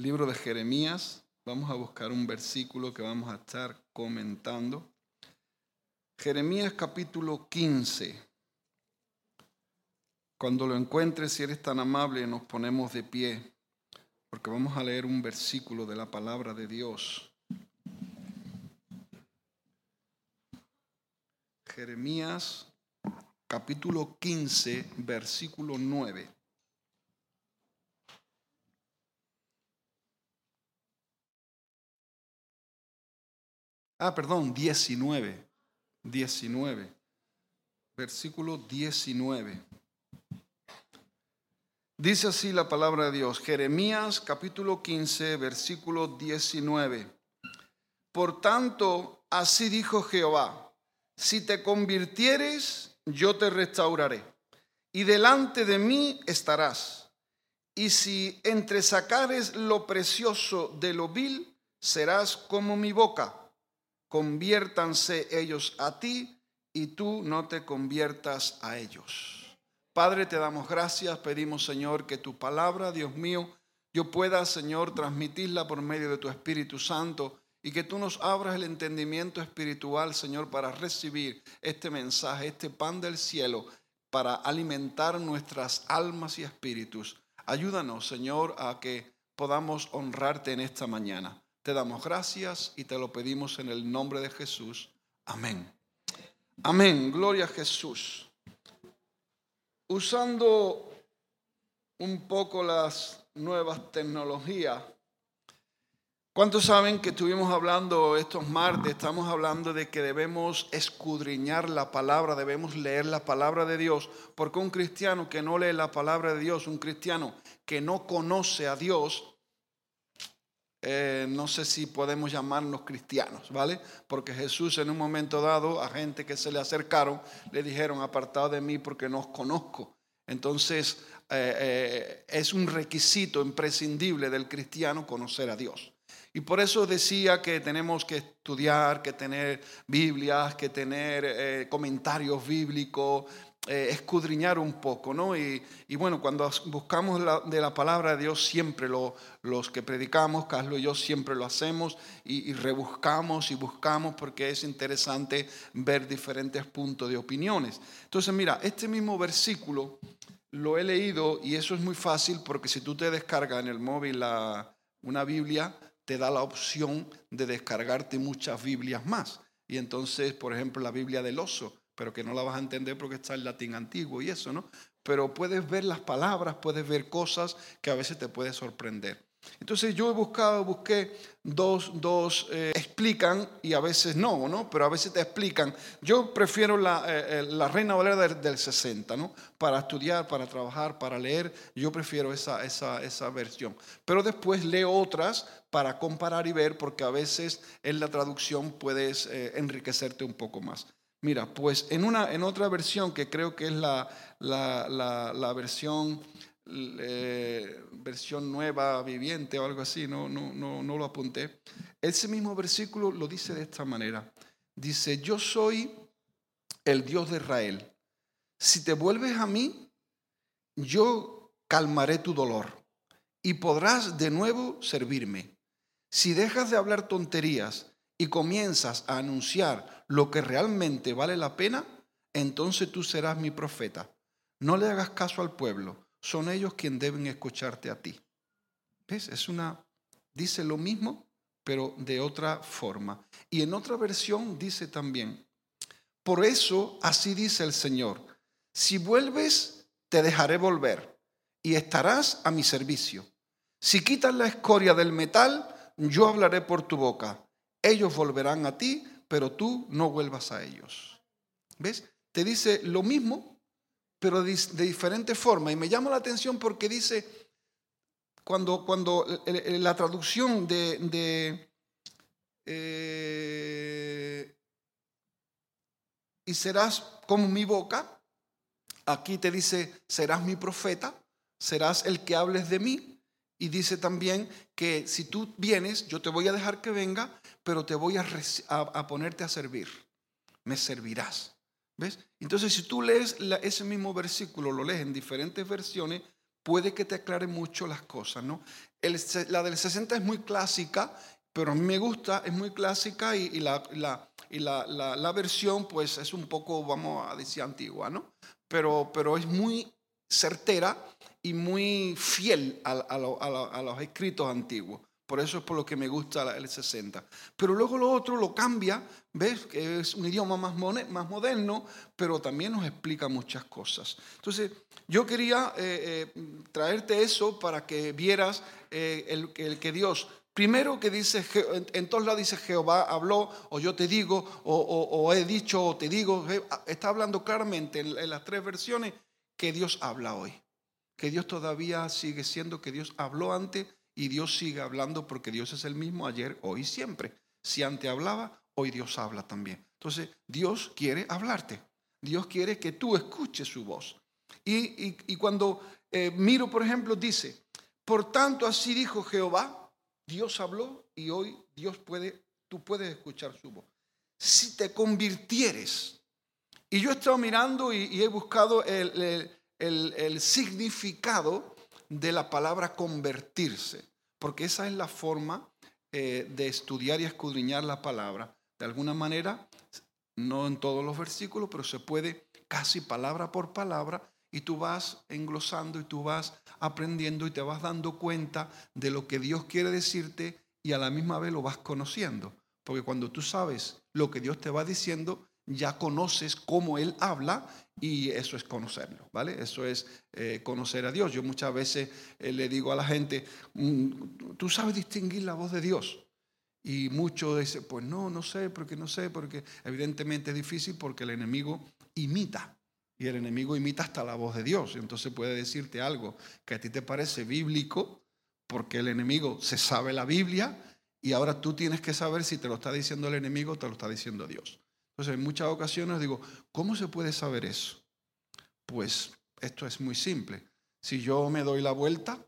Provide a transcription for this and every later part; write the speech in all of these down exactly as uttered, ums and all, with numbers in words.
libro de Jeremías. Vamos a buscar un versículo que vamos a estar comentando. Jeremías capítulo quince. Cuando lo encuentres, si eres tan amable, nos ponemos de pie, porque vamos a leer un versículo de la palabra de Dios. Jeremías capítulo quince, versículo nueve. Ah, perdón, diecinueve. diecinueve. Versículo diecinueve. Dice así la palabra de Dios. Jeremías capítulo quince, versículo diecinueve. Por tanto, así dijo Jehová: si te convirtieres, yo te restauraré, y delante de mí estarás. Y si entresacares lo precioso de lo vil, serás como mi boca. Conviértanse ellos a ti, y tú no te conviertas a ellos. Padre, te damos gracias, pedimos, Señor, que tu palabra, Dios mío, yo pueda, Señor, transmitirla por medio de tu Espíritu Santo, y que tú nos abras el entendimiento espiritual, Señor, para recibir este mensaje, este pan del cielo, para alimentar nuestras almas y espíritus. Ayúdanos, Señor, a que podamos honrarte en esta mañana. Te damos gracias y te lo pedimos en el nombre de Jesús. Amén. Amén. Gloria a Jesús. Usando un poco las nuevas tecnologías, ¿cuántos saben que estuvimos hablando estos martes? Estamos hablando de que debemos escudriñar la palabra, debemos leer la palabra de Dios, porque un cristiano que no lee la palabra de Dios, un cristiano que no conoce a Dios, Eh, no sé si podemos llamarnos cristianos, ¿vale? Porque Jesús en un momento dado a gente que se le acercaron le dijeron: apartad de mí porque no os conozco. Entonces eh, eh, es un requisito imprescindible del cristiano conocer a Dios. Y por eso decía que tenemos que estudiar, que tener Biblias, que tener eh, comentarios bíblicos, Eh, escudriñar un poco, ¿no? Y, y bueno, cuando buscamos la, de la palabra de Dios, siempre lo, los que predicamos, Carlos y yo, siempre lo hacemos y, y rebuscamos y buscamos, porque es interesante ver diferentes puntos de opiniones. Entonces, mira, este mismo versículo lo he leído, y eso es muy fácil, porque si tú te descargas en el móvil la, una Biblia, te da la opción de descargarte muchas Biblias más. Y entonces, por ejemplo, la Biblia del oso, pero que no la vas a entender porque está en latín antiguo y eso, ¿no? Pero puedes ver las palabras, puedes ver cosas que a veces te puede sorprender. Entonces yo he buscado, busqué dos, dos eh, explican y a veces no, ¿no? Pero a veces te explican. Yo prefiero la, eh, la Reina Valera del, del sesenta, ¿no? Para estudiar, para trabajar, para leer, yo prefiero esa, esa, esa versión. Pero después leo otras para comparar y ver, porque a veces en la traducción puedes eh, enriquecerte un poco más. Mira, pues en, una, en otra versión, que creo que es la, la, la, la versión, eh, versión nueva viviente o algo así, no, no, no, no lo apunté. Ese mismo versículo lo dice de esta manera. Dice: yo soy el Dios de Israel. Si te vuelves a mí, yo calmaré tu dolor y podrás de nuevo servirme. Si dejas de hablar tonterías y comienzas a anunciar lo que realmente vale la pena, entonces tú serás mi profeta. No le hagas caso al pueblo, son ellos quienes deben escucharte a ti. ¿Ves? Es una, dice lo mismo, pero de otra forma. Y en otra versión dice también: por eso así dice el Señor, si vuelves, te dejaré volver y estarás a mi servicio. Si quitas la escoria del metal, yo hablaré por tu boca. Ellos volverán a ti, pero tú no vuelvas a ellos. ¿Ves? Te dice lo mismo, pero de, de diferente forma. Y me llama la atención porque dice, cuando, cuando la traducción de, de eh, y serás como mi boca, aquí te dice: serás mi profeta, serás el que hables de mí. Y dice también que si tú vienes, yo te voy a dejar que venga, pero te voy a, a, a ponerte a servir. Me servirás. ¿Ves? Entonces, si tú lees la, ese mismo versículo, lo lees en diferentes versiones, puede que te aclare mucho las cosas, ¿no? El, la del sesenta es muy clásica, pero a mí me gusta, es muy clásica y, y, la, la, y la, la, la versión pues es un poco, vamos a decir, antigua, ¿no? Pero, pero es muy certera y muy fiel a, a, lo, a, lo, a los escritos antiguos. Por eso es por lo que me gusta el sesenta. Pero luego lo otro lo cambia, ¿ves? Que es un idioma más, más moderno, pero también nos explica muchas cosas. Entonces, yo quería eh, eh, traerte eso para que vieras eh, el, el que Dios, primero que dice, en todos lados dice Jehová habló, o yo te digo, o, o, o he dicho, o te digo. Está hablando claramente en, en las tres versiones que Dios habla hoy. Que Dios todavía sigue siendo, que Dios habló antes. Y Dios sigue hablando porque Dios es el mismo ayer, hoy y siempre. Si antes hablaba, hoy Dios habla también. Entonces, Dios quiere hablarte. Dios quiere que tú escuches su voz. Y, y, y cuando eh, miro, por ejemplo, dice, por tanto así dijo Jehová, Dios habló y hoy Dios puede, tú puedes escuchar su voz. Si te convirtieres, y yo he estado mirando y, y he buscado el, el, el, el significado de la palabra convertirse, porque esa es la forma eh, de estudiar y escudriñar la palabra. De alguna manera, no en todos los versículos, pero se puede casi palabra por palabra, y tú vas englosando y tú vas aprendiendo y te vas dando cuenta de lo que Dios quiere decirte y a la misma vez lo vas conociendo. Porque cuando tú sabes lo que Dios te va diciendo, ya conoces cómo Él habla y eso es conocerlo, ¿vale? Eso es eh, conocer a Dios. Yo muchas veces eh, le digo a la gente, ¿tú sabes distinguir la voz de Dios? Y muchos dicen, pues no, no sé, porque no sé, porque evidentemente es difícil porque el enemigo imita. Y el enemigo imita hasta la voz de Dios. Entonces puede decirte algo que a ti te parece bíblico porque el enemigo se sabe la Biblia y ahora tú tienes que saber si te lo está diciendo el enemigo o te lo está diciendo Dios. Entonces, en muchas ocasiones digo, ¿cómo se puede saber eso? Pues esto es muy simple. Si yo me doy la vuelta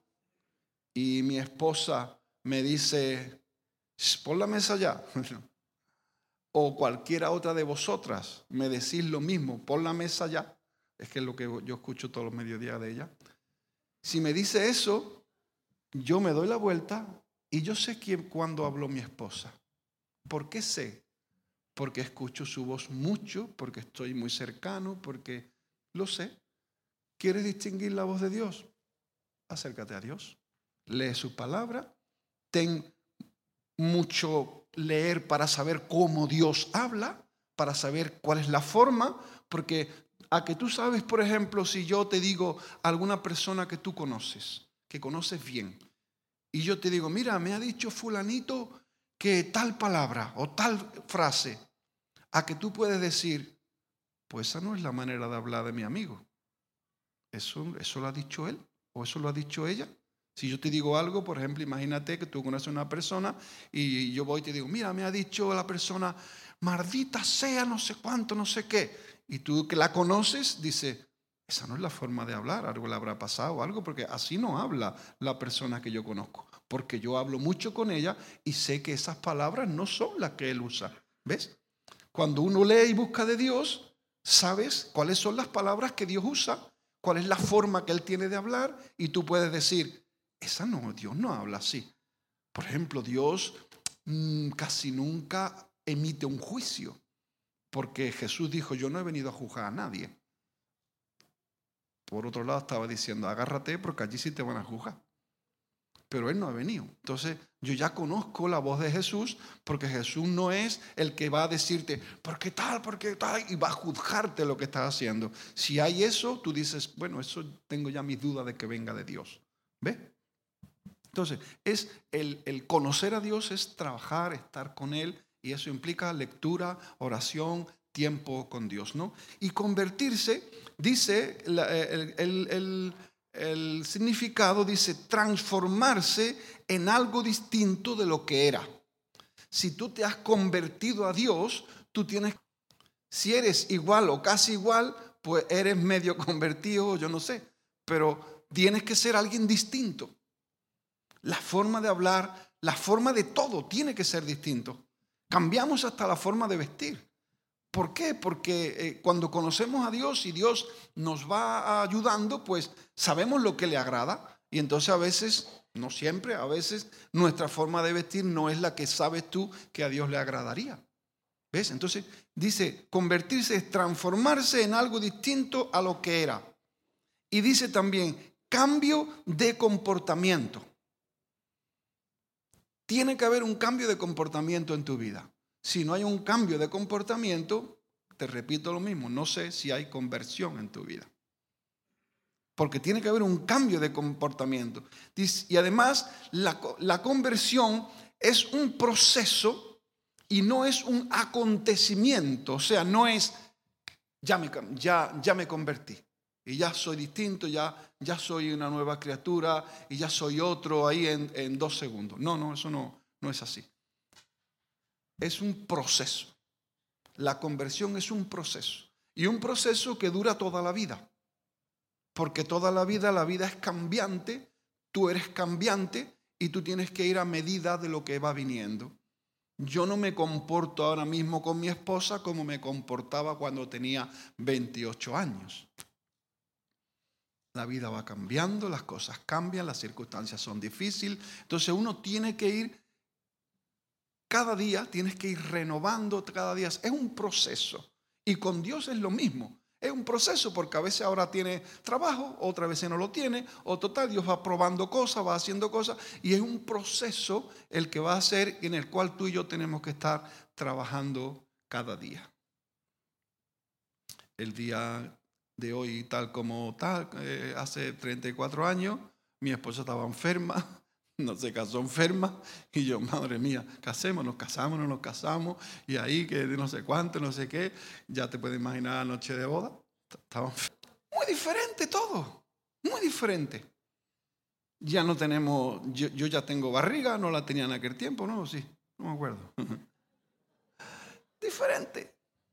y mi esposa me dice, pon la mesa ya, o cualquiera otra de vosotras me decís lo mismo, pon la mesa ya, es que es lo que yo escucho todos los mediodías de ella. Si me dice eso, yo me doy la vuelta y yo sé quién, cuándo habló mi esposa. ¿Por qué sé? Porque escucho su voz mucho, porque estoy muy cercano, porque lo sé. ¿Quieres distinguir la voz de Dios? Acércate a Dios. Lee su palabra. Ten mucho leer para saber cómo Dios habla, para saber cuál es la forma, porque a que tú sabes, por ejemplo, si yo te digo a alguna persona que tú conoces, que conoces bien, y yo te digo, mira, me ha dicho fulanito que tal palabra o tal frase, a que tú puedes decir, pues esa no es la manera de hablar de mi amigo. Eso, eso lo ha dicho él o eso lo ha dicho ella. Si yo te digo algo, por ejemplo, imagínate que tú conoces a una persona y yo voy y te digo, mira, me ha dicho la persona, maldita sea, no sé cuánto, no sé qué. Y tú que la conoces, dices, esa no es la forma de hablar, algo le habrá pasado, algo, porque así no habla la persona que yo conozco. Porque yo hablo mucho con ella y sé que esas palabras no son las que él usa. ¿Ves? Cuando uno lee y busca de Dios, sabes cuáles son las palabras que Dios usa, cuál es la forma que Él tiene de hablar, y tú puedes decir, esa no, Dios no habla así. Por ejemplo, Dios mmm, casi nunca emite un juicio, porque Jesús dijo, yo no he venido a juzgar a nadie. Por otro lado estaba diciendo, agárrate porque allí sí te van a juzgar. Pero Él no ha venido. Entonces yo ya conozco la voz de Jesús, porque Jesús no es el que va a decirte, ¿por qué tal? ¿Por qué tal? Y va a juzgarte lo que estás haciendo. Si hay eso, tú dices, bueno, eso tengo ya mis dudas de que venga de Dios. ¿Ves? Entonces, es el, el conocer a Dios es trabajar, estar con Él, y eso implica lectura, oración, tiempo con Dios, ¿no? Y convertirse, dice la, el, el, el El significado, dice, transformarse en algo distinto de lo que era. Si tú te has convertido a Dios, tú tienes, si eres igual o casi igual, pues eres medio convertido, yo no sé, pero tienes que ser alguien distinto. La forma de hablar, la forma de todo tiene que ser distinto. Cambiamos hasta la forma de vestir. ¿Por qué? Porque eh, cuando conocemos a Dios y Dios nos va ayudando, pues sabemos lo que le agrada. Y entonces a veces, no siempre, a veces nuestra forma de vestir no es la que sabes tú que a Dios le agradaría. ¿Ves? Entonces dice, convertirse es transformarse en algo distinto a lo que era. Y dice también, cambio de comportamiento. Tiene que haber un cambio de comportamiento en tu vida. Si no hay un cambio de comportamiento, te repito lo mismo, no sé si hay conversión en tu vida. Porque tiene que haber un cambio de comportamiento. Y además, la, la conversión es un proceso y no es un acontecimiento. O sea, no es, ya me, ya, ya me convertí. Y ya soy distinto, ya, ya soy una nueva criatura y ya soy otro ahí en, en dos segundos. No, no, eso no, no es así. Es un proceso. La conversión es un proceso. Y un proceso que dura toda la vida. Porque toda la vida, la vida es cambiante, tú eres cambiante y tú tienes que ir a medida de lo que va viniendo. Yo no me comporto ahora mismo con mi esposa como me comportaba cuando tenía veintiocho años. La vida va cambiando, las cosas cambian, las circunstancias son difíciles. Entonces uno tiene que ir, cada día tienes que ir renovando, cada día. Es un proceso. Y con Dios es lo mismo. Es un proceso porque a veces ahora tiene trabajo, otras veces no lo tiene. O total, Dios va probando cosas, va haciendo cosas. Y es un proceso el que va a ser en el cual tú y yo tenemos que estar trabajando cada día. El día de hoy, tal como tal, eh, hace treinta y cuatro años, mi esposa estaba enferma, no se casó enferma, y yo, madre mía, casemos, nos casamos, no nos casamos, y ahí que no sé cuánto, no sé qué, ya te puedes imaginar la noche de boda, estaba enferma. Muy diferente todo, muy diferente. Ya no tenemos, yo, yo ya tengo barriga, no la tenía en aquel tiempo, ¿no? Sí, no me acuerdo. Diferente.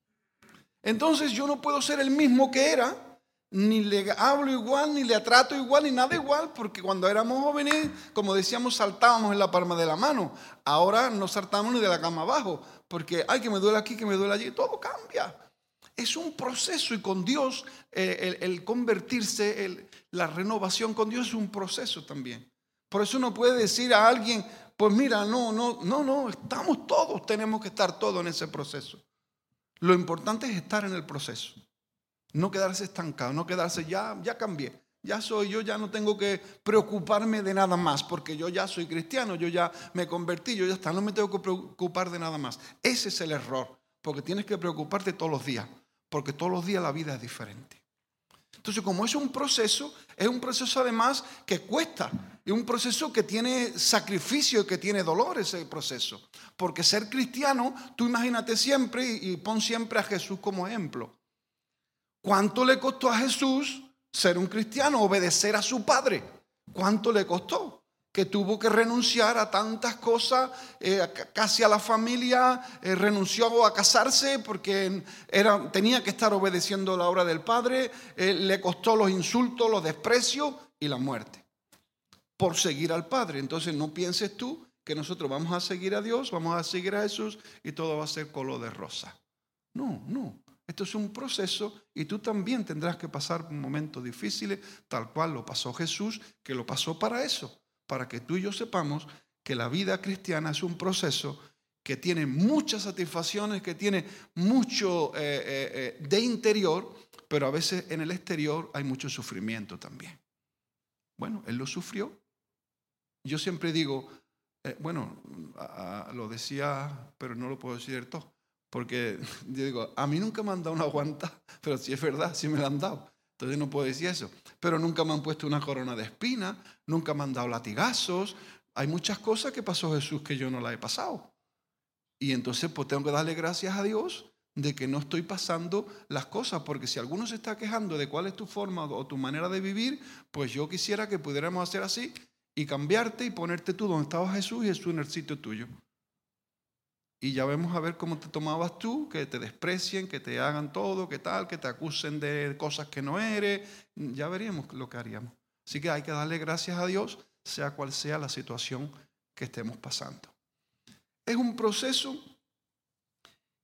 Entonces yo no puedo ser el mismo que era, ni le hablo igual, ni le trato igual, ni nada igual, porque cuando éramos jóvenes, como decíamos, saltábamos en la palma de la mano. Ahora no saltamos ni de la cama abajo, porque ay, que me duele aquí, que me duele allí, todo cambia. Es un proceso y con Dios, eh, el, el convertirse, el, la renovación con Dios es un proceso también. Por eso uno puede decir a alguien, pues mira, no, no, no, no, estamos todos, tenemos que estar todos en ese proceso. Lo importante es estar en el proceso, no quedarse estancado, no quedarse, ya, ya cambié, ya soy yo, ya no tengo que preocuparme de nada más, porque yo ya soy cristiano, yo ya me convertí, yo ya está, no me tengo que preocupar de nada más. Ese es el error, porque tienes que preocuparte todos los días, porque todos los días la vida es diferente. Entonces, como es un proceso, es un proceso además que cuesta, es un proceso que tiene sacrificio y que tiene dolor ese proceso. Porque ser cristiano, tú imagínate siempre y, y pon siempre a Jesús como ejemplo. ¿Cuánto le costó a Jesús ser un cristiano, obedecer a su Padre? ¿Cuánto le costó? Que tuvo que renunciar a tantas cosas, eh, casi a la familia, eh, renunció a casarse porque era, tenía que estar obedeciendo la obra del Padre, eh, le costó los insultos, los desprecios y la muerte, por seguir al Padre. Entonces no pienses tú que nosotros vamos a seguir a Dios, vamos a seguir a Jesús y todo va a ser color de rosa. No, no. Esto es un proceso y tú también tendrás que pasar momentos difíciles, tal cual lo pasó Jesús, que lo pasó para eso. Para que tú y yo sepamos que la vida cristiana es un proceso que tiene muchas satisfacciones, que tiene mucho eh, eh, de interior, pero a veces en el exterior hay mucho sufrimiento también. Bueno, Él lo sufrió. Yo siempre digo, eh, bueno, a, a, lo decía, pero no lo puedo decir del todo, porque yo digo, a mí nunca me han dado una guanta, pero sí es verdad, sí me la han dado. Entonces no puedo decir eso. Pero nunca me han puesto una corona de espinas, nunca me han dado latigazos. Hay muchas cosas que pasó Jesús que yo no las he pasado. Y entonces pues tengo que darle gracias a Dios de que no estoy pasando las cosas. Porque si alguno se está quejando de cuál es tu forma o tu manera de vivir, pues yo quisiera que pudiéramos hacer así y cambiarte y ponerte tú donde estaba Jesús y Jesús en el sitio tuyo. Y ya vemos a ver cómo te tomabas tú, que te desprecien, que te hagan todo, que tal, que te acusen de cosas que no eres. Ya veríamos lo que haríamos. Así que hay que darle gracias a Dios, sea cual sea la situación que estemos pasando. Es un proceso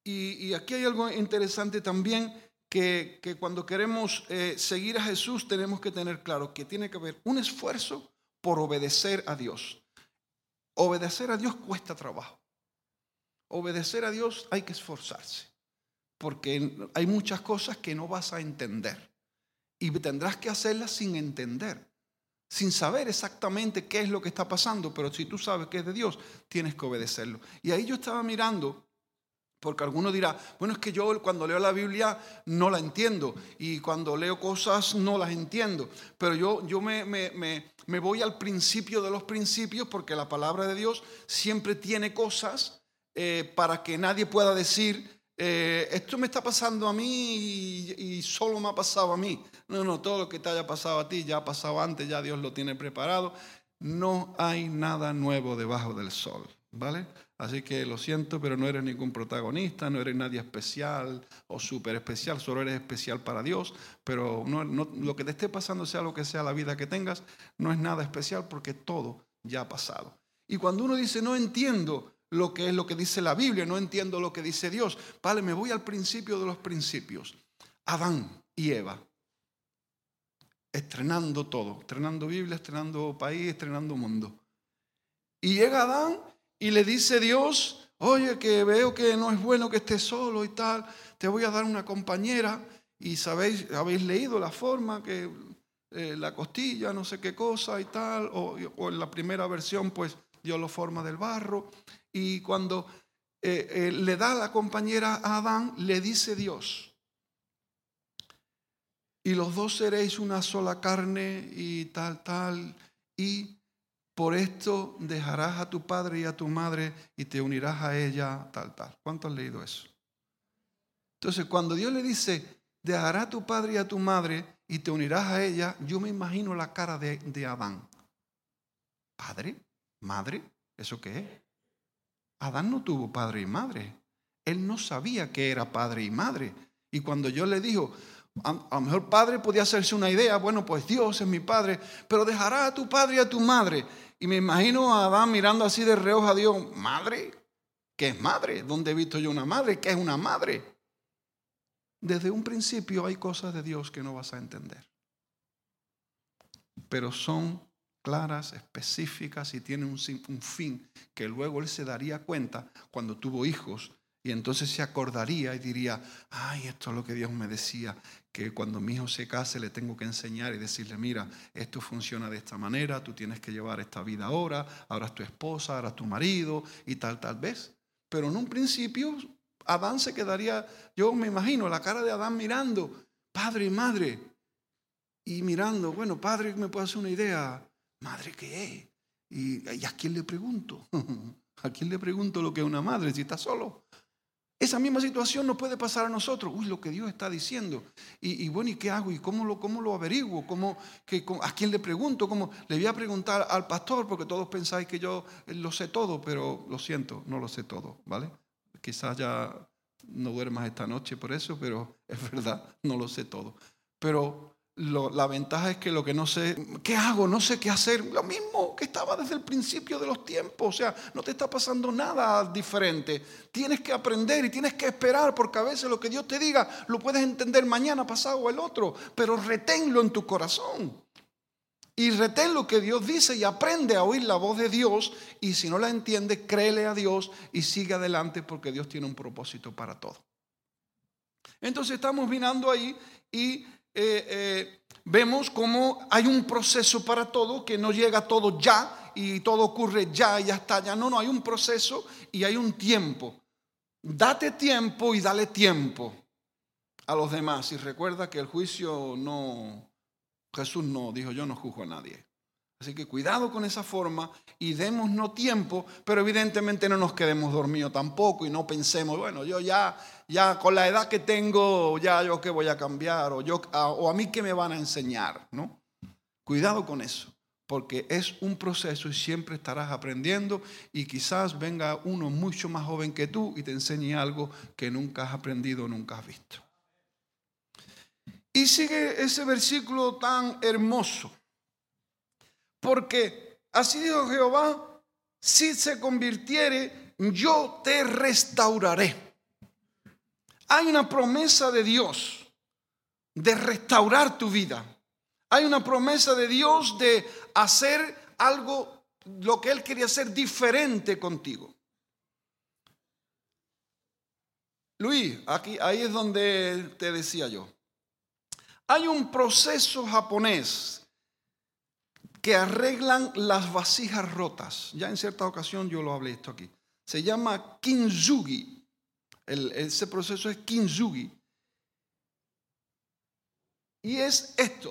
Y, y aquí hay algo interesante también, que, que cuando queremos eh, seguir a Jesús tenemos que tener claro que tiene que haber un esfuerzo por obedecer a Dios. Obedecer a Dios cuesta trabajo. Obedecer a Dios hay que esforzarse, porque hay muchas cosas que no vas a entender y tendrás que hacerlas sin entender, sin saber exactamente qué es lo que está pasando, pero si tú sabes que es de Dios, tienes que obedecerlo. Y ahí yo estaba mirando, porque alguno dirá, bueno, es que yo cuando leo la Biblia no la entiendo, y cuando leo cosas no las entiendo, pero yo, yo me, me, me, me voy al principio de los principios, porque la palabra de Dios siempre tiene cosas eh, para que nadie pueda decir, eh, esto me está pasando a mí y, y solo me ha pasado a mí. No, no, todo lo que te haya pasado a ti ya ha pasado antes, ya Dios lo tiene preparado. No hay nada nuevo debajo del sol, ¿vale? Así que lo siento, pero no eres ningún protagonista, no eres nadie especial o súper especial, solo eres especial para Dios. Pero no, no, lo que te esté pasando, sea lo que sea la vida que tengas, no es nada especial porque todo ya ha pasado. Y cuando uno dice, no entiendo lo que es lo que dice la Biblia, no entiendo lo que dice Dios, vale, me voy al principio de los principios. Adán y Eva, estrenando todo, estrenando Biblia, estrenando país, estrenando mundo. Y llega Adán y le dice Dios, oye, que veo que no es bueno que estés solo y tal, te voy a dar una compañera. Y sabéis, habéis leído la forma que eh, la costilla, no sé qué cosa y tal, o, o en la primera versión pues Dios lo forma del barro. Y cuando eh, eh, le da la compañera a Adán, le dice Dios, y los dos seréis una sola carne y tal, tal, y por esto dejarás a tu padre y a tu madre y te unirás a ella, tal, tal. ¿Cuánto han leído eso? Entonces, cuando Dios le dice, dejarás a tu padre y a tu madre y te unirás a ella, yo me imagino la cara de, de Adán. ¿Padre? ¿Madre? ¿Eso qué es? Adán no tuvo padre y madre. Él no sabía que era padre y madre. Y cuando yo le dijo, a, a lo mejor padre podía hacerse una idea, bueno, pues Dios es mi padre, pero dejarás a tu padre y a tu madre. Y me imagino a Adán mirando así de reojo a Dios, ¿madre? ¿Qué es madre? ¿Dónde he visto yo una madre? ¿Qué es una madre? Desde un principio hay cosas de Dios que no vas a entender, pero son claras, específicas y tienen un, un fin que luego él se daría cuenta cuando tuvo hijos. Y entonces se acordaría y diría, ay, esto es lo que Dios me decía, que cuando mi hijo se case le tengo que enseñar y decirle, mira, esto funciona de esta manera, tú tienes que llevar esta vida ahora, ahora es tu esposa, ahora es tu marido y tal, tal vez. Pero en un principio Adán se quedaría, yo me imagino la cara de Adán mirando, padre y madre, y mirando, bueno, padre, ¿me puede hacer una idea? ¿Madre qué es? ¿Y, y a quién le pregunto? ¿A quién le pregunto lo que es una madre si está solo? Esa misma situación nos puede pasar a nosotros. Uy, lo que Dios está diciendo. Y, y bueno, ¿y qué hago? ¿Y cómo lo, cómo lo averiguo? ¿Cómo, que, cómo, ¿A quién le pregunto? ¿Cómo? Le voy a preguntar al pastor porque todos pensáis que yo lo sé todo, pero lo siento, no lo sé todo, ¿vale? Quizás ya no duermas esta noche por eso, pero es verdad, no lo sé todo. Pero Lo, la ventaja es que lo que no sé, ¿qué hago? No sé qué hacer. Lo mismo que estaba desde el principio de los tiempos. O sea, no te está pasando nada diferente. Tienes que aprender y tienes que esperar, porque a veces lo que Dios te diga lo puedes entender mañana, pasado o el otro, pero reténlo en tu corazón. Y retén lo que Dios dice y aprende a oír la voz de Dios. Y si no la entiendes, créele a Dios y sigue adelante, porque Dios tiene un propósito para todo. Entonces estamos mirando ahí y Eh, eh, vemos cómo hay un proceso para todo, que no llega todo ya y todo ocurre ya y ya está ya. No, no, hay un proceso y hay un tiempo. Date tiempo y dale tiempo a los demás. Y recuerda que el juicio no, Jesús no dijo, yo no juzgo a nadie. Así que cuidado con esa forma y démonos tiempo, pero evidentemente no nos quedemos dormidos tampoco y no pensemos, bueno, yo ya, ya con la edad que tengo, ya yo qué voy a cambiar o, yo, o a mí qué me van a enseñar, ¿no? Cuidado con eso, porque es un proceso y siempre estarás aprendiendo y quizás venga uno mucho más joven que tú y te enseñe algo que nunca has aprendido, nunca has visto. Y sigue ese versículo tan hermoso. Porque así dijo Jehová, si se convirtiere, yo te restauraré. Hay una promesa de Dios de restaurar tu vida. Hay una promesa de Dios de hacer algo, lo que Él quería hacer diferente contigo. Luis, aquí, ahí es donde te decía yo. Hay un proceso japonés que arreglan las vasijas rotas. Ya en cierta ocasión yo lo hablé esto aquí. Se llama kintsugi. El, ese proceso es kintsugi. Y es esto.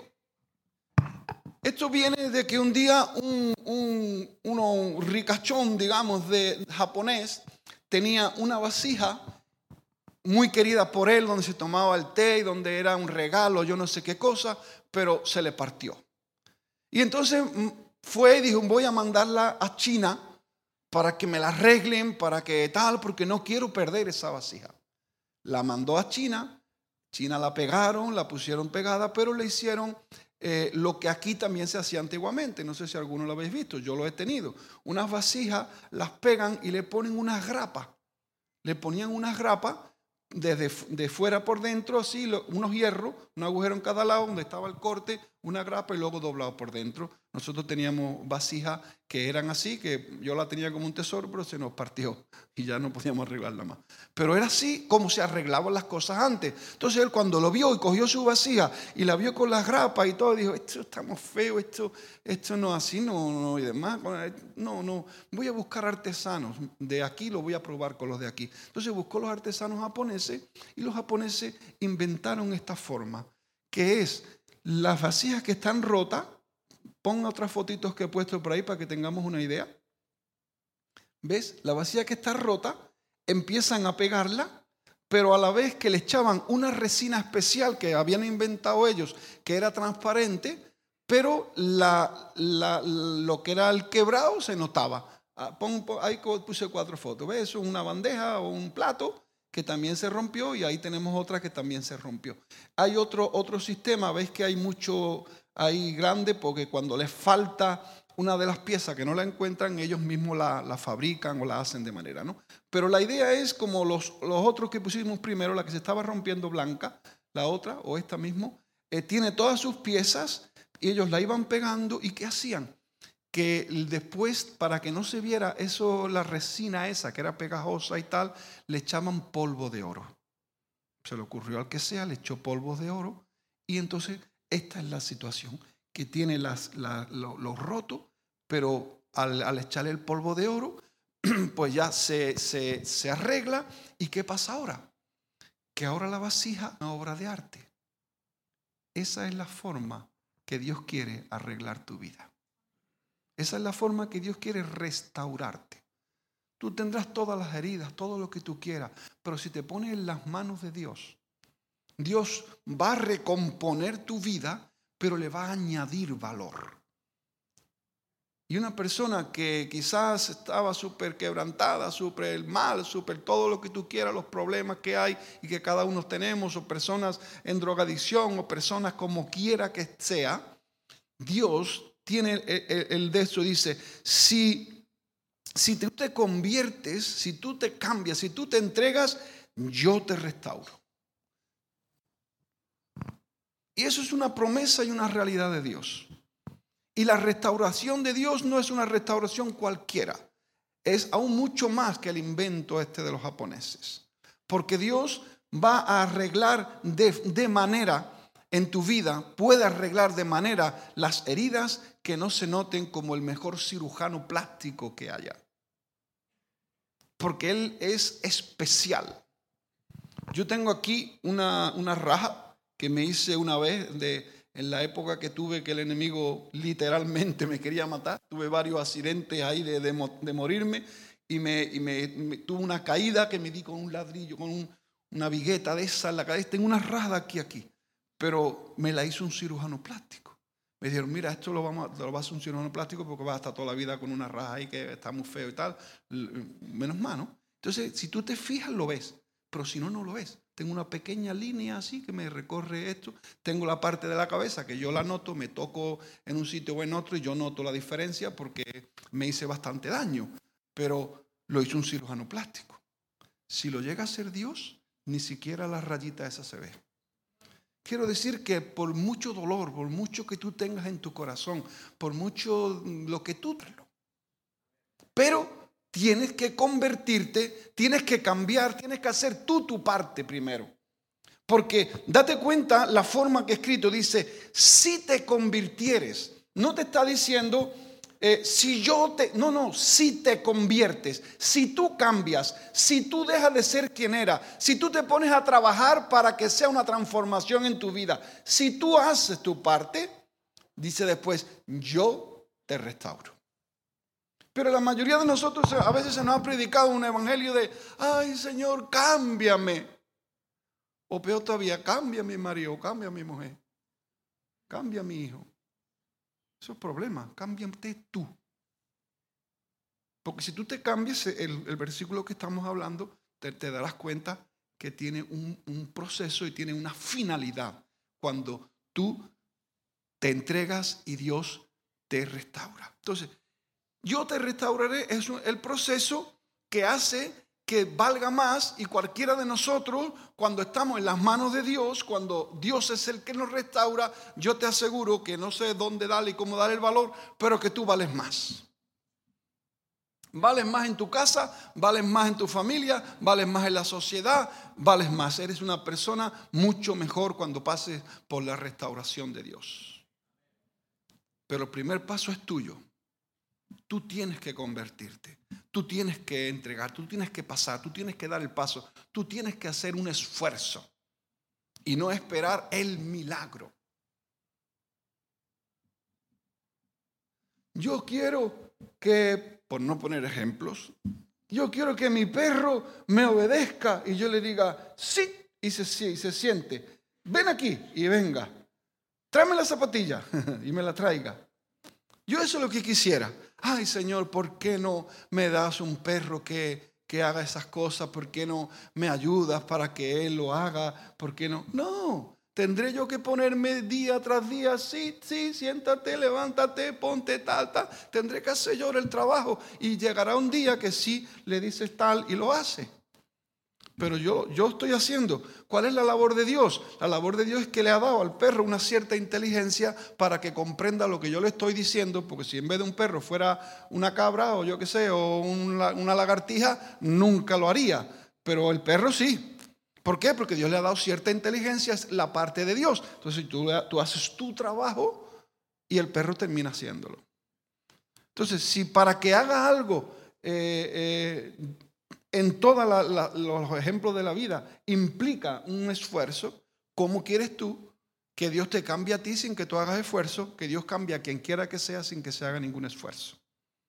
Esto viene de que un día un, un uno ricachón, digamos, de japonés, tenía una vasija muy querida por él, donde se tomaba el té y donde era un regalo, yo no sé qué cosa, pero se le partió. Y entonces fue y dijo, voy a mandarla a China para que me la arreglen, para que tal, porque no quiero perder esa vasija. La mandó a China, China la pegaron, la pusieron pegada, pero le hicieron eh, lo que aquí también se hacía antiguamente. No sé si alguno lo habéis visto, yo lo he tenido. Unas vasijas las pegan y le ponen unas grapas. Le ponían unas grapas desde de fuera por dentro, así, unos hierros, un agujero en cada lado donde estaba el corte, una grapa y luego doblado por dentro. Nosotros teníamos vasijas que eran así, que yo la tenía como un tesoro, pero se nos partió y ya no podíamos arreglarla más. Pero era así como se arreglaban las cosas antes. Entonces él cuando lo vio y cogió su vasija y la vio con las grapas y todo, dijo, esto está muy feo, esto, esto no así, no, no, y demás. No, no, voy a buscar artesanos. De aquí lo voy a probar con los de aquí. Entonces buscó los artesanos japoneses y los japoneses inventaron esta forma, que es las vasijas que están rotas. Ponga otras fotitos que he puesto por ahí para que tengamos una idea. ¿Ves? La vasija que está rota, empiezan a pegarla, pero a la vez que le echaban una resina especial que habían inventado ellos, que era transparente, pero la, la, lo que era el quebrado se notaba. Pon, ahí puse cuatro fotos. ¿Ves? Eso es una bandeja o un plato que también se rompió y ahí tenemos otra que también se rompió. Hay otro, otro sistema, ¿veis que hay mucho ahí grande? Porque cuando les falta una de las piezas que no la encuentran, ellos mismos la, la fabrican o la hacen de manera, ¿no? Pero la idea es como los, los otros que pusimos primero, la que se estaba rompiendo blanca, la otra o esta mismo, eh, tiene todas sus piezas y ellos la iban pegando. ¿Y qué hacían? Que después, para que no se viera eso, la resina esa que era pegajosa y tal, le echaban polvo de oro. Se le ocurrió al que sea, le echó polvo de oro y entonces esta es la situación, que tiene las, la, lo, lo roto, pero al, al echarle el polvo de oro, pues ya se, se, se arregla. ¿Y qué pasa ahora? Que ahora la vasija es una obra de arte. Esa es la forma que Dios quiere arreglar tu vida. Esa es la forma que Dios quiere restaurarte. Tú tendrás todas las heridas, todo lo que tú quieras, pero si te pones en las manos de Dios, Dios va a recomponer tu vida, pero le va a añadir valor. Y una persona que quizás estaba súper quebrantada, súper mal, súper todo lo que tú quieras, los problemas que hay y que cada uno tenemos, o personas en drogadicción, o personas como quiera que sea, Dios tiene el, el, el de eso, dice, si, si tú te conviertes, si tú te cambias, si tú te entregas, yo te restauro. Y eso es una promesa y una realidad de Dios. Y la restauración de Dios no es una restauración cualquiera. Es aún mucho más que el invento este de los japoneses. Porque Dios va a arreglar de, de manera en tu vida, puede arreglar de manera las heridas que no se noten como el mejor cirujano plástico que haya. Porque Él es especial. Yo tengo aquí una, una raja que me hice una vez de, en la época que tuve que el enemigo literalmente me quería matar. Tuve varios accidentes ahí de, de, de morirme y, me, y me, me tuve una caída que me di con un ladrillo, con un, una vigueta de esa en la cabeza. Tengo una raja aquí, aquí, pero me la hizo un cirujano plástico. Me dijeron, mira, esto lo, vamos a, lo va a hacer un cirujano plástico porque vas a estar toda la vida con una raja ahí que está muy feo y tal. Menos mal, ¿no? Entonces, si tú te fijas, lo ves. Pero si no, no lo ves. Tengo una pequeña línea así que me recorre esto. Tengo la parte de la cabeza que yo la noto, me toco en un sitio o en otro y yo noto la diferencia porque me hice bastante daño. Pero lo hizo un cirujano plástico. Si lo llega a hacer Dios, ni siquiera la rayita esa se ve. Quiero decir que por mucho dolor, por mucho que tú tengas en tu corazón, por mucho lo que tú... Pero tienes que convertirte, tienes que cambiar, tienes que hacer tú tu parte primero. Porque date cuenta la forma que he escrito, dice, si te convirtieres, no te está diciendo, eh, si yo te, no, no, si te conviertes, si tú cambias, si tú dejas de ser quien era, si tú te pones a trabajar para que sea una transformación en tu vida, si tú haces tu parte, dice después, yo te restauro. Pero la mayoría de nosotros a veces se nos ha predicado un evangelio de, ay Señor, cámbiame. O peor todavía, cambia a mi marido, cambia a mi mujer, cambia a mi hijo. Eso es problema, cámbiate tú. Porque si tú te cambias, el, el versículo que estamos hablando, te, te darás cuenta que tiene un, un proceso y tiene una finalidad. Cuando tú te entregas y Dios te restaura. Entonces, yo te restauraré es el proceso que hace que valga más, y cualquiera de nosotros, cuando estamos en las manos de Dios, cuando Dios es el que nos restaura, yo te aseguro que no sé dónde darle y cómo darle el valor, pero que tú vales más. Vales más en tu casa, vales más en tu familia, vales más en la sociedad, vales más. Eres una persona mucho mejor cuando pases por la restauración de Dios. Pero el primer paso es tuyo. Tú tienes que convertirte, tú tienes que entregar, tú tienes que pasar, tú tienes que dar el paso, tú tienes que hacer un esfuerzo y no esperar el milagro. Yo quiero que, por no poner ejemplos, yo quiero que mi perro me obedezca y yo le diga sí y se, sí, y se siente. Ven aquí y venga, tráeme la zapatilla y me la traiga. Yo eso es lo que quisiera. Ay, Señor, ¿por qué no me das un perro que, que haga esas cosas? ¿Por qué no me ayudas para que él lo haga? ¿Por qué no? No, tendré yo que ponerme día tras día. Sí, sí, siéntate, levántate, ponte tal, tal. Tendré que hacer yo el trabajo. Y llegará un día que sí le dices tal y lo hace. Pero yo, yo estoy haciendo. ¿Cuál es la labor de Dios? La labor de Dios es que le ha dado al perro una cierta inteligencia para que comprenda lo que yo le estoy diciendo, porque si en vez de un perro fuera una cabra o yo qué sé, o una, una lagartija, nunca lo haría. Pero el perro sí. ¿Por qué? Porque Dios le ha dado cierta inteligencia, es la parte de Dios. Entonces tú, tú haces tu trabajo y el perro termina haciéndolo. Entonces, si para que haga algo... Eh, eh, en todos los ejemplos de la vida implica un esfuerzo, ¿cómo quieres tú que Dios te cambie a ti sin que tú hagas esfuerzo? Que Dios cambie a quien quiera que sea sin que se haga ningún esfuerzo.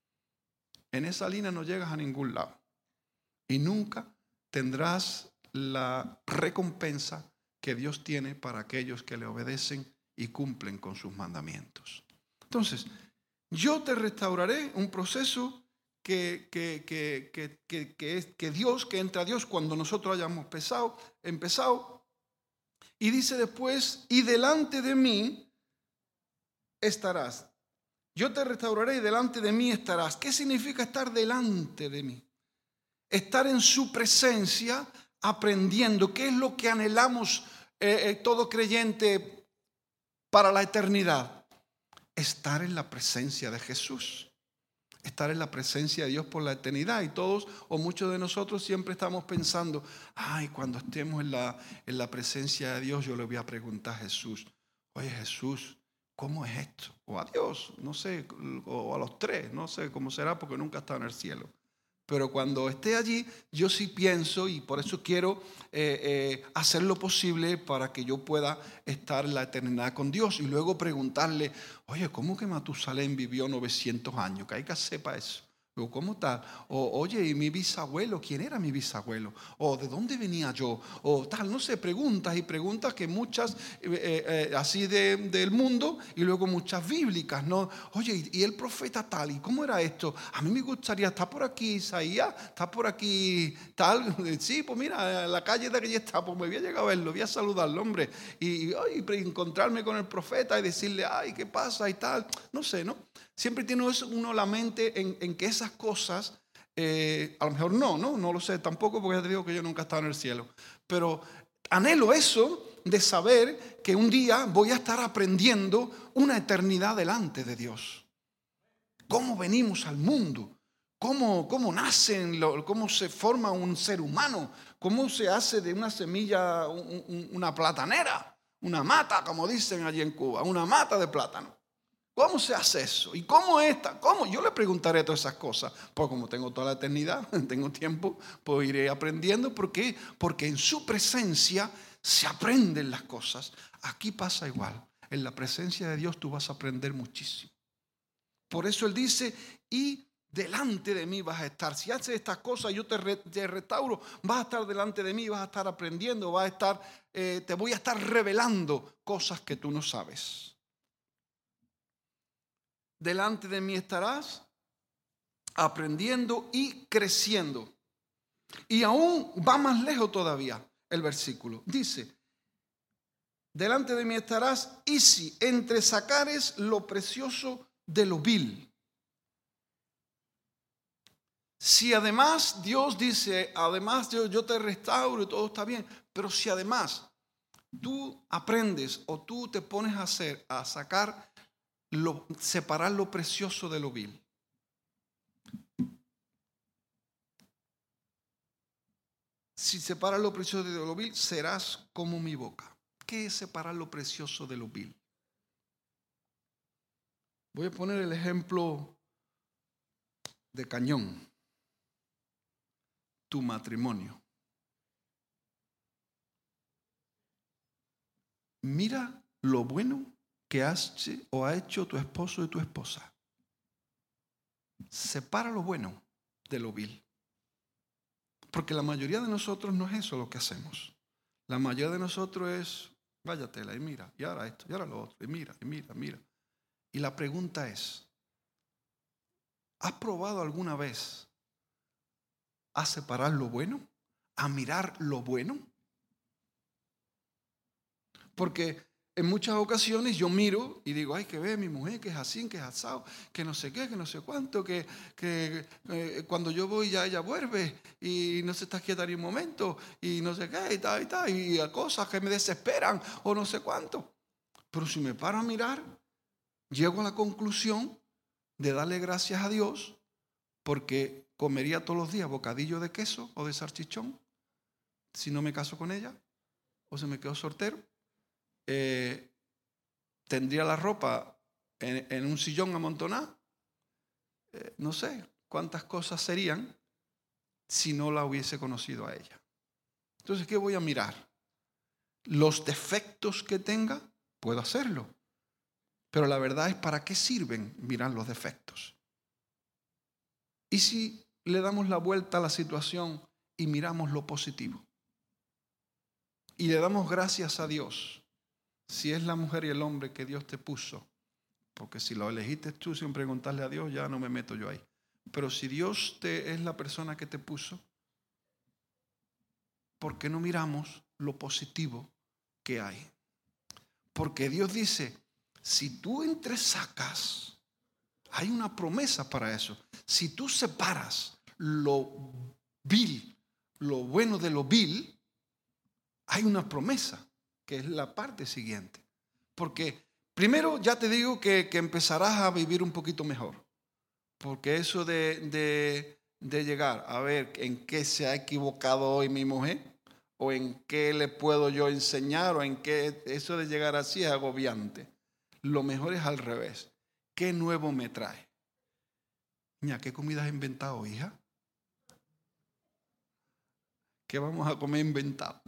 En esa línea no llegas a ningún lado. Y nunca tendrás la recompensa que Dios tiene para aquellos que le obedecen y cumplen con sus mandamientos. Entonces, yo te restauraré, un proceso Que, que, que, que, que, que, es, que Dios, que entra a Dios cuando nosotros hayamos empezado, empezado. Y dice después, y delante de mí estarás. Yo te restauraré y delante de mí estarás. ¿Qué significa estar delante de mí? Estar en su presencia aprendiendo. ¿Qué es lo que anhelamos eh, eh, todo creyente para la eternidad? Estar en la presencia de Jesús. Estar en la presencia de Dios por la eternidad. Y todos o muchos de nosotros siempre estamos pensando, ay, cuando estemos en la, en la presencia de Dios, yo le voy a preguntar a Jesús, oye Jesús, ¿cómo es esto? O a Dios, no sé, o a los tres, no sé cómo será porque nunca he estado en el cielo. Pero cuando esté allí, yo sí pienso, y por eso quiero eh, eh, hacer lo posible para que yo pueda estar en la eternidad con Dios. Y luego preguntarle, oye, ¿cómo que Matusalén vivió novecientos años? Que hay que sepa eso. O ¿cómo tal? O oye, ¿y mi bisabuelo? ¿Quién era mi bisabuelo? O ¿de dónde venía yo? O tal, no sé, preguntas y preguntas que muchas eh, eh, así de, del mundo y luego muchas bíblicas, ¿no? Oye, ¿y el profeta tal? ¿Y cómo era esto? A mí me gustaría, está por aquí Isaías, está por aquí tal. Sí, pues mira, en la calle de allí está, pues me voy a llegar a verlo, voy a saludarlo, hombre. Y, y, y encontrarme con el profeta y decirle, ay, ¿qué pasa? Y tal, no sé, ¿no? Siempre tiene uno la mente en, en que esas cosas Eh, a lo mejor no, no, no lo sé tampoco, porque ya te digo que yo nunca he estado en el cielo. Pero anhelo eso de saber que un día voy a estar aprendiendo una eternidad delante de Dios. Cómo venimos al mundo, cómo, cómo nacen, cómo se forma un ser humano, cómo se hace de una semilla un, un, una platanera, una mata, como dicen allí en Cuba, una mata de plátano. ¿Cómo se hace eso? ¿Y cómo está? ¿Cómo? Yo le preguntaré todas esas cosas. Pues como tengo toda la eternidad, tengo tiempo, pues iré aprendiendo. ¿Por qué? Porque en su presencia se aprenden las cosas. Aquí pasa igual. En la presencia de Dios tú vas a aprender muchísimo. Por eso Él dice, y delante de mí vas a estar. Si haces estas cosas, yo te, re, te restauro. Vas a estar delante de mí, vas a estar aprendiendo, vas a estar, eh, te voy a estar revelando cosas que tú no sabes. Delante de mí estarás aprendiendo y creciendo. Y aún va más lejos todavía el versículo. Dice, delante de mí estarás y si entresacares lo precioso de lo vil. Si además Dios dice, además yo, yo te restauro y todo está bien, pero si además tú aprendes o tú te pones a hacer, a sacar Lo, separar lo precioso de lo vil. Si separas lo precioso de lo vil, serás como mi boca. ¿Qué es separar lo precioso de lo vil? Voy a poner el ejemplo de cañón. Tu matrimonio. Mira lo bueno que hace o ha hecho tu esposo y tu esposa. Separa lo bueno de lo vil. Porque la mayoría de nosotros no es eso lo que hacemos. La mayoría de nosotros es, váyatela y mira, y ahora esto, y ahora lo otro, y mira, y mira, mira. Y la pregunta es, ¿has probado alguna vez a separar lo bueno? ¿A mirar lo bueno? Porque en muchas ocasiones yo miro y digo, ay, que ve mi mujer, que es así, que es asado, que no sé qué, que no sé cuánto, que, que eh, cuando yo voy ya ella vuelve y no se está quieta ni un momento y no sé qué y tal y tal, y a cosas que me desesperan o no sé cuánto. Pero si me paro a mirar, llego a la conclusión de darle gracias a Dios porque comería todos los días bocadillo de queso o de salchichón si no me caso con ella o se me quedo soltero. Eh, tendría la ropa en, en un sillón amontonado. Eh, no sé cuántas cosas serían si no la hubiese conocido a ella. Entonces, ¿qué voy a mirar? Los defectos que tenga, puedo hacerlo. Pero la verdad es, ¿para qué sirven mirar los defectos? ¿Y si le damos la vuelta a la situación y miramos lo positivo? Y le damos gracias a Dios. Si es la mujer y el hombre que Dios te puso, porque si lo elegiste tú sin preguntarle a Dios, ya no me meto yo ahí. Pero si Dios te, es la persona que te puso, ¿por qué no miramos lo positivo que hay? Porque Dios dice, si tú entresacas, hay una promesa para eso. Si tú separas lo vil, lo bueno de lo vil, hay una promesa, que es la parte siguiente. Porque primero ya te digo que, que empezarás a vivir un poquito mejor. Porque eso de, de, de llegar a ver en qué se ha equivocado hoy mi mujer, o en qué le puedo yo enseñar, o en qué, eso de llegar así es agobiante. Lo mejor es al revés. ¿Qué nuevo me trae? Mira, ¿qué comida has inventado, hija? ¿Qué vamos a comer inventado?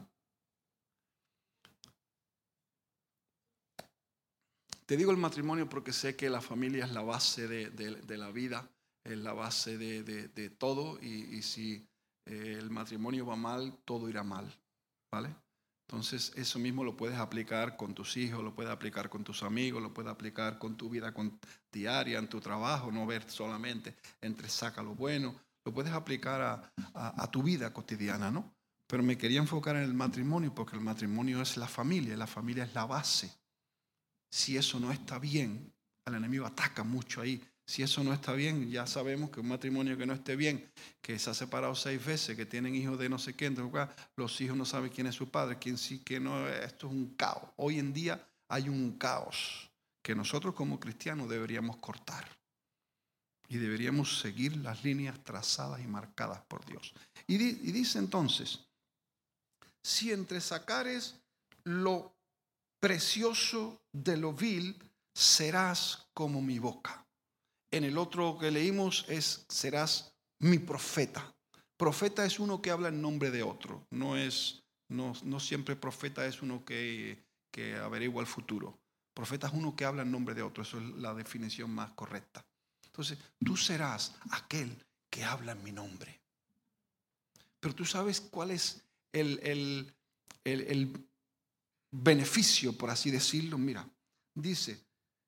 Te digo el matrimonio porque sé que la familia es la base de, de, de la vida, es la base de, de, de todo y, y si eh, el matrimonio va mal, todo irá mal, ¿vale? Entonces eso mismo lo puedes aplicar con tus hijos, lo puedes aplicar con tus amigos, lo puedes aplicar con tu vida con, diaria, en tu trabajo, no ver solamente entre saca lo bueno, lo puedes aplicar a, a, a tu vida cotidiana, ¿no? Pero me quería enfocar en el matrimonio porque el matrimonio es la familia, la familia es la base. Si eso no está bien, el enemigo ataca mucho ahí. Si eso no está bien, ya sabemos que un matrimonio que no esté bien, que se ha separado seis veces, que tienen hijos de no sé quién, los hijos no saben quién es su padre, quién sí, quién no, esto es un caos. Hoy en día hay un caos que nosotros como cristianos deberíamos cortar. Y deberíamos seguir las líneas trazadas y marcadas por Dios. Y, di, y dice entonces, si entre sacares lo precioso de lo vil, serás como mi boca. En el otro que leímos es, serás mi profeta. Profeta es uno que habla en nombre de otro. No, es, no, no siempre profeta es uno que, que averigua el futuro. Profeta es uno que habla en nombre de otro. Eso es la definición más correcta. Entonces, tú serás aquel que habla en mi nombre. Pero tú sabes cuál es el, el, el, el beneficio, por así decirlo. Mira, dice,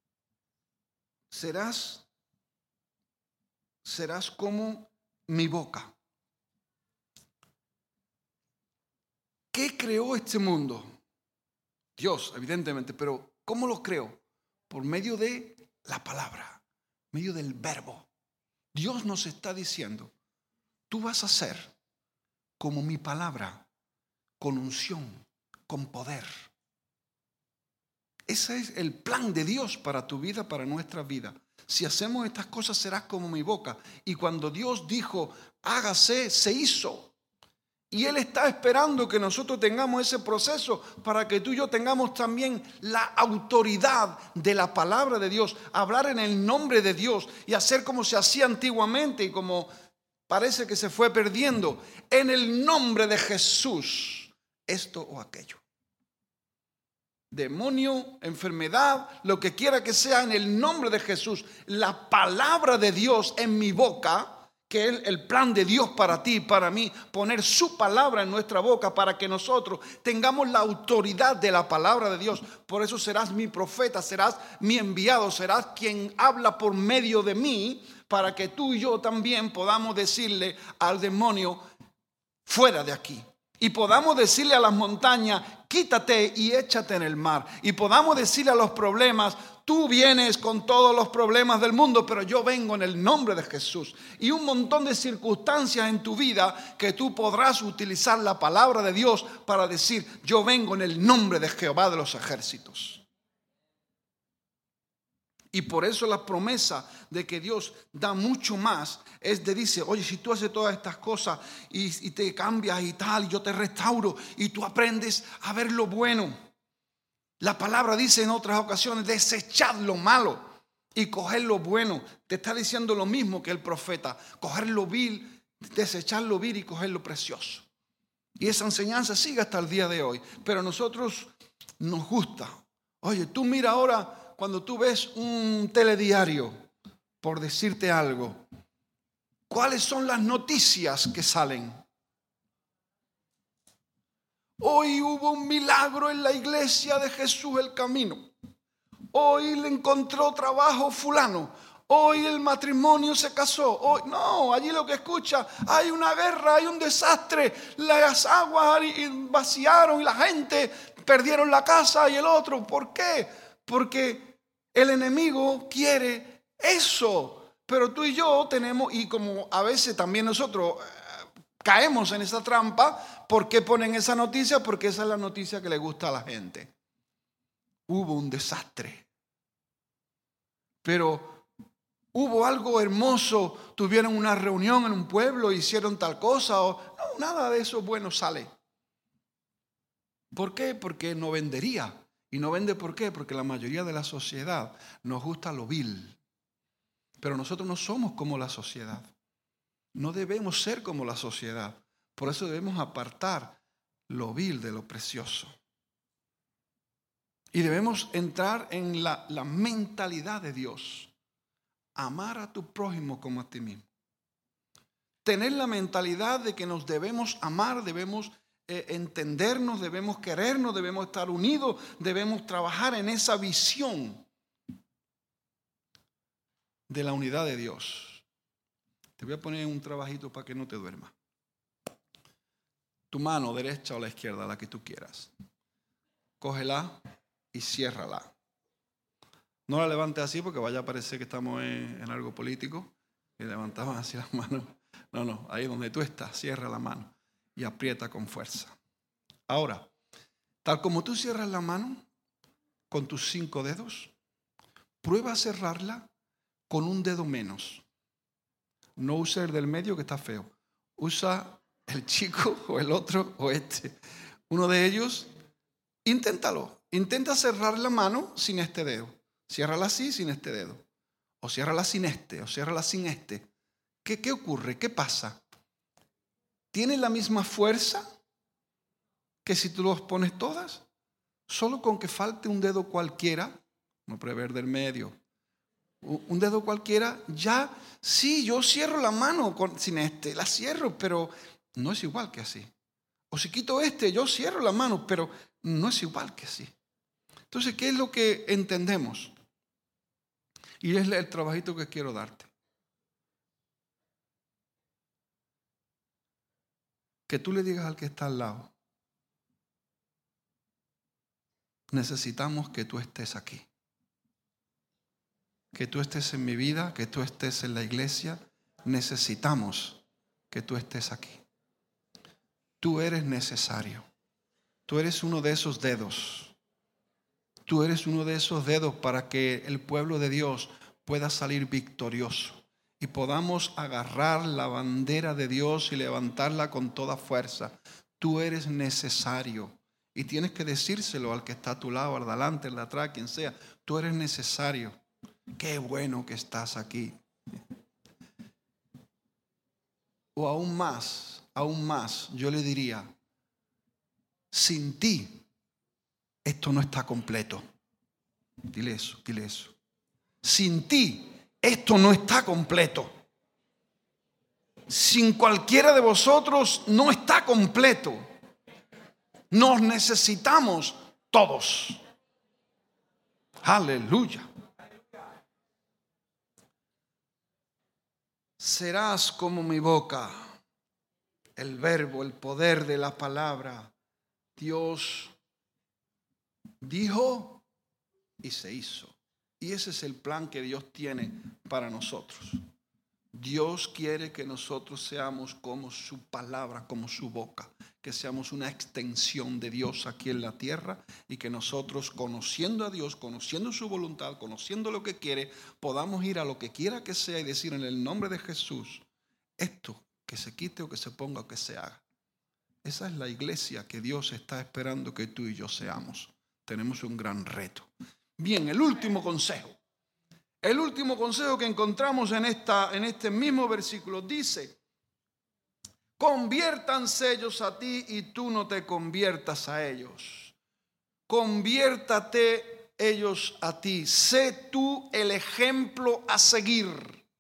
serás, serás como mi boca. ¿Qué creó este mundo? Dios, evidentemente, pero ¿cómo lo creó? Por medio de la palabra, medio del verbo. Dios nos está diciendo, tú vas a ser como mi palabra, con unción, con poder. Ese es el plan de Dios para tu vida, para nuestra vida. Si hacemos estas cosas, serás como mi boca. Y cuando Dios dijo, hágase, se hizo. Y Él está esperando que nosotros tengamos ese proceso para que tú y yo tengamos también la autoridad de la palabra de Dios, hablar en el nombre de Dios y hacer como se hacía antiguamente y como parece que se fue perdiendo, en el nombre de Jesús, esto o aquello. Demonio, enfermedad, lo que quiera que sea, en el nombre de Jesús, la palabra de Dios en mi boca, que es el plan de Dios para ti y para mí, poner su palabra en nuestra boca para que nosotros tengamos la autoridad de la palabra de Dios. Por eso serás mi profeta, serás mi enviado, serás quien habla por medio de mí, para que tú y yo también podamos decirle al demonio, fuera de aquí. Y podamos decirle a las montañas, quítate y échate en el mar. Y podamos decirle a los problemas, tú vienes con todos los problemas del mundo, pero yo vengo en el nombre de Jesús. Y un montón de circunstancias en tu vida que tú podrás utilizar la palabra de Dios para decir, yo vengo en el nombre de Jehová de los ejércitos. Y por eso la promesa de que Dios da mucho más es de dice, oye, si tú haces todas estas cosas y, y te cambias y tal, y yo te restauro y tú aprendes a ver lo bueno. La palabra dice en otras ocasiones, desechad lo malo y coger lo bueno. Te está diciendo lo mismo que el profeta, coger lo vil, desechar lo vil y coger lo precioso. Y esa enseñanza sigue hasta el día de hoy. Pero a nosotros nos gusta. Oye, tú mira ahora cuando tú ves un telediario, por decirte algo, ¿cuáles son las noticias que salen? Hoy hubo un milagro en la iglesia de Jesús el Camino. Hoy le encontró trabajo fulano. Hoy el matrimonio se casó. Hoy, no, allí lo que escucha, hay una guerra, hay un desastre. Las aguas vaciaron y la gente perdieron la casa y el otro. ¿Por qué? Porque el enemigo quiere eso. Pero tú y yo tenemos, y como a veces también nosotros eh, caemos en esa trampa, ¿por qué ponen esa noticia? Porque esa es la noticia que le gusta a la gente. Hubo un desastre. Pero hubo algo hermoso, tuvieron una reunión en un pueblo, hicieron tal cosa, o no, nada de eso bueno sale. ¿Por qué? Porque no vendería. Y no vende ¿por qué? Porque la mayoría de la sociedad nos gusta lo vil. Pero nosotros no somos como la sociedad. No debemos ser como la sociedad. Por eso debemos apartar lo vil de lo precioso. Y debemos entrar en la, la mentalidad de Dios. Amar a tu prójimo como a ti mismo. Tener la mentalidad de que nos debemos amar, debemos eh, entendernos, debemos querernos, debemos estar unidos, debemos trabajar en esa visión de la unidad de Dios. Te voy a poner un trabajito para que no te duermas. Tu mano derecha o la izquierda, la que tú quieras. Cógela y ciérrala. No la levantes así porque vaya a parecer que estamos en, en algo político. Y levantamos así las manos. No, no, ahí donde tú estás, cierra la mano y aprieta con fuerza. Ahora, tal como tú cierras la mano con tus cinco dedos, prueba a cerrarla con un dedo menos. No usa el del medio que está feo. Usa el chico o el otro o este. Uno de ellos, inténtalo. Intenta cerrar la mano sin este dedo. Ciérrala así sin este dedo. O ciérrala sin este, o ciérrala sin este. ¿Qué, qué ocurre? ¿Qué pasa? ¿Tiene la misma fuerza que si tú los pones todas? Solo con que falte un dedo cualquiera, no prever del medio, un dedo cualquiera, ya, sí, yo cierro la mano con, sin este, la cierro, pero no es igual que así. O si quito este, yo cierro la mano, pero no es igual que así. Entonces, ¿qué es lo que entendemos? Y es el trabajito que quiero darte. Que tú le digas al que está al lado, necesitamos que tú estés aquí. Que tú estés en mi vida, que tú estés en la iglesia. Necesitamos que tú estés aquí. Tú eres necesario. Tú eres uno de esos dedos. Tú eres uno de esos dedos para que el pueblo de Dios pueda salir victorioso y podamos agarrar la bandera de Dios y levantarla con toda fuerza. Tú eres necesario y tienes que decírselo al que está a tu lado, al delante, al de atrás, quien sea. Tú eres necesario. Qué bueno que estás aquí. O aún más, aún más, yo le diría, sin ti, esto no está completo. Dile eso, dile eso. Sin ti, esto no está completo. Sin cualquiera de vosotros, no está completo. Nos necesitamos todos. Aleluya. Serás como mi boca, el verbo, el poder de la palabra. Dios dijo y se hizo. Y ese es el plan que Dios tiene para nosotros. Dios quiere que nosotros seamos como su palabra, como su boca. Que seamos una extensión de Dios aquí en la tierra y que nosotros, conociendo a Dios, conociendo su voluntad, conociendo lo que quiere, podamos ir a lo que quiera que sea y decir en el nombre de Jesús, esto que se quite o que se ponga o que se haga. Esa es la iglesia que Dios está esperando que tú y yo seamos. Tenemos un gran reto. Bien, el último consejo. El último consejo que encontramos en, esta, en este mismo versículo dice: conviértanse ellos a ti y tú no te conviertas a ellos. Conviértate ellos a ti. Sé tú el ejemplo a seguir.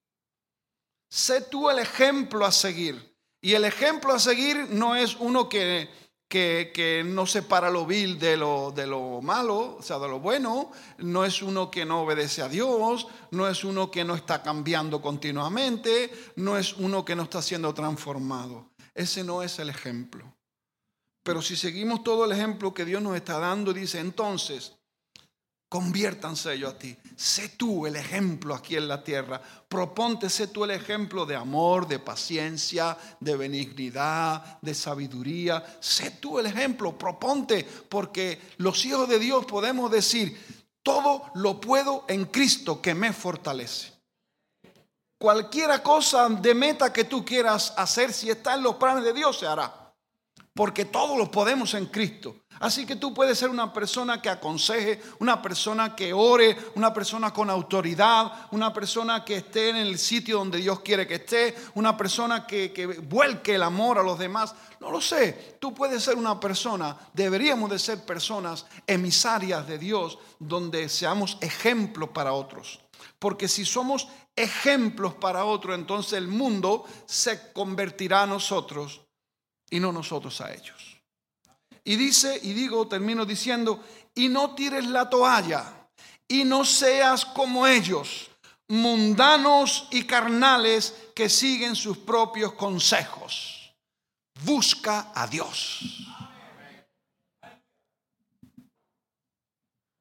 Sé tú el ejemplo a seguir. Y el ejemplo a seguir no es uno que, que, que no separa lo vil de lo, de lo malo, o sea, de lo bueno. No es uno que no obedece a Dios. No es uno que no está cambiando continuamente. No es uno que no está siendo transformado. Ese no es el ejemplo. Pero si seguimos todo el ejemplo que Dios nos está dando, dice entonces, conviértanse ellos a ti. Sé tú el ejemplo aquí en la tierra. Proponte, sé tú el ejemplo de amor, de paciencia, de benignidad, de sabiduría. Sé tú el ejemplo, proponte, porque los hijos de Dios podemos decir, todo lo puedo en Cristo que me fortalece. Cualquiera cosa de meta que tú quieras hacer, si está en los planes de Dios, se hará. Porque todo lo podemos en Cristo. Así que tú puedes ser una persona que aconseje, una persona que ore, una persona con autoridad, una persona que esté en el sitio donde Dios quiere que esté, una persona que, que vuelque el amor a los demás. No lo sé, tú puedes ser una persona, deberíamos de ser personas emisarias de Dios, donde seamos ejemplos para otros. Porque si somos ejemplos para otros, entonces el mundo se convertirá a nosotros y no nosotros a ellos. Y dice, y digo, termino diciendo, y no tires la toalla, y no seas como ellos, mundanos y carnales que siguen sus propios consejos. Busca a Dios.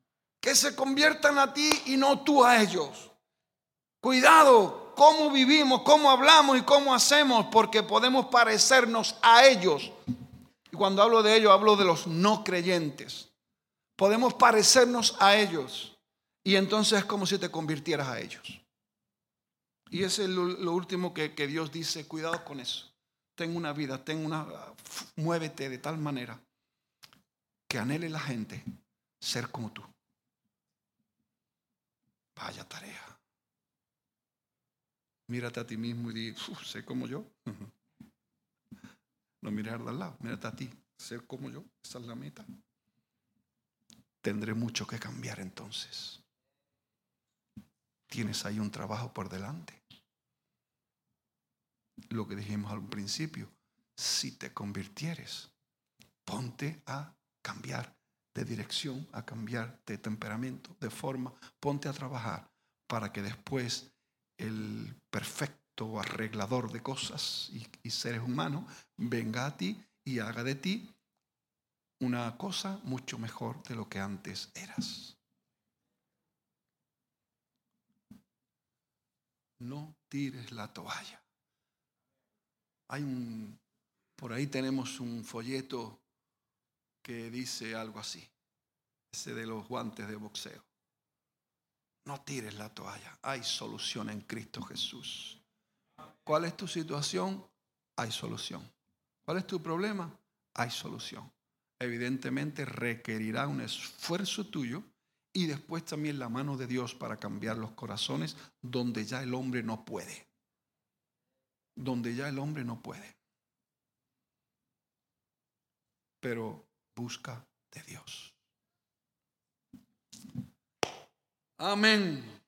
que se conviertan a ti y no tú a ellos. Cuidado cómo vivimos, cómo hablamos y cómo hacemos, porque podemos parecernos a ellos. Y cuando hablo de ellos, hablo de los no creyentes. Podemos parecernos a ellos y entonces es como si te convirtieras a ellos. Y ese es lo, lo último que, que Dios dice: cuidado con eso. Ten una vida, ten una, muévete de tal manera que anhele la gente ser como tú. Vaya tarea. Mírate a ti mismo y di: sé como yo. No mires al lado, mírate a ti, ser como yo. Esa es la meta. Tendré mucho que cambiar entonces. Tienes ahí un trabajo por delante. Lo que dijimos al principio: si te convirtieres, ponte a cambiar de dirección, a cambiar de temperamento, de forma. Ponte a trabajar para que después el perfecto arreglador de cosas y, y seres humanos venga a ti y haga de ti una cosa mucho mejor de lo que antes eras. No tires la toalla. Hay un, por ahí tenemos un folleto que dice algo así, ese de los guantes de boxeo. No tires la toalla. Hay solución en Cristo Jesús. ¿Cuál es tu situación? Hay solución. ¿Cuál es tu problema? Hay solución. Evidentemente requerirá un esfuerzo tuyo y después también la mano de Dios para cambiar los corazones donde ya el hombre no puede. Donde ya el hombre no puede. Pero busca de Dios. Amén.